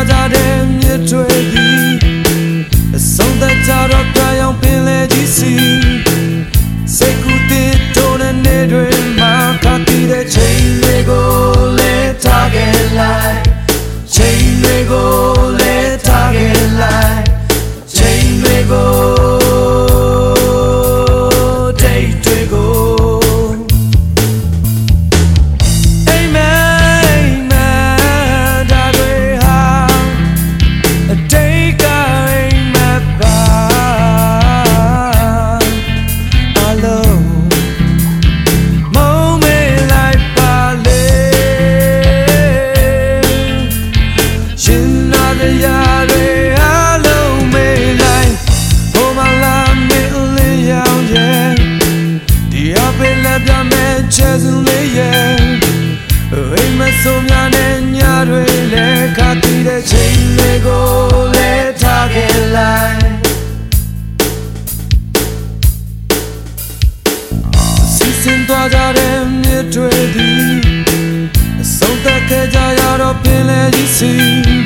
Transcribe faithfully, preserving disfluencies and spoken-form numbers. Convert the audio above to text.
ကြတဲ့မြစ်တွေသည်အဆုံးသတ်ကြတော့ပြရောင်ပင်လေကြီးစီစိတ်ကူးတစ်တိုးတဲ့နေတွေမှာခါတီးတဲ့ချိန်တွေကိုလဲထားခဲ့လိုက်ချိန်တွေကိုလဲထားခဲ့လိုက်ချိန်တွေကိုChasing me, yeah. Hey, my soul, man, and you're really got the chain. They go, let target line. Season to them, you're ready. So that I got up in the sea.